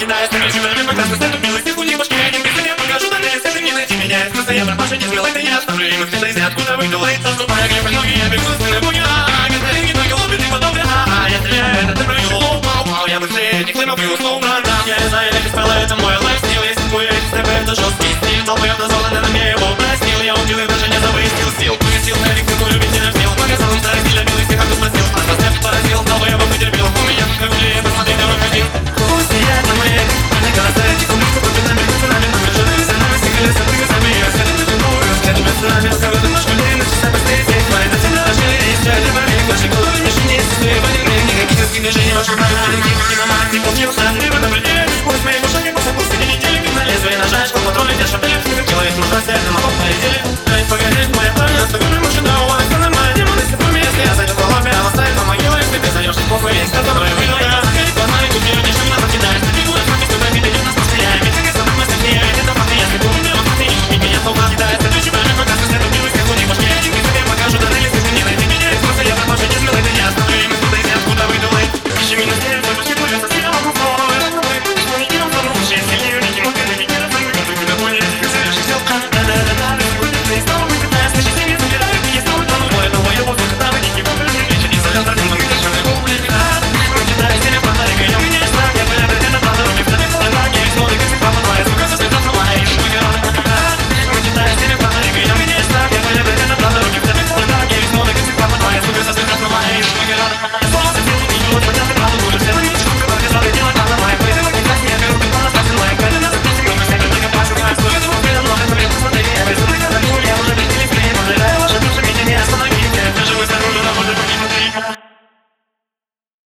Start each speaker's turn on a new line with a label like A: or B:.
A: кидаясь на вечерами, прекрасно стать убилась. Их у них башки, один без меня покажу, да если ты не найти меня. Из просто я пропашу, не смелый, ты не оставлю им. Их ты из ниоткуда выдала, и наступая крепкой ноги, я бегу с спины буги. Гостаринги только лобит и потом я стреляю, это ты прыгнул, лоу-мау-мау. Я быстрее этих клеймов и уснул, братан. Я знаю, я спала, это мой лайфстил. Если курить степы, это жесткий стиль. Толпой образованы, на мне его простил. Я убил и даже не завысил сил. Погасил на электрику, любителям сил. Показал им старый стиль, обил из всех, кто спросил. А со степ поразил, толпой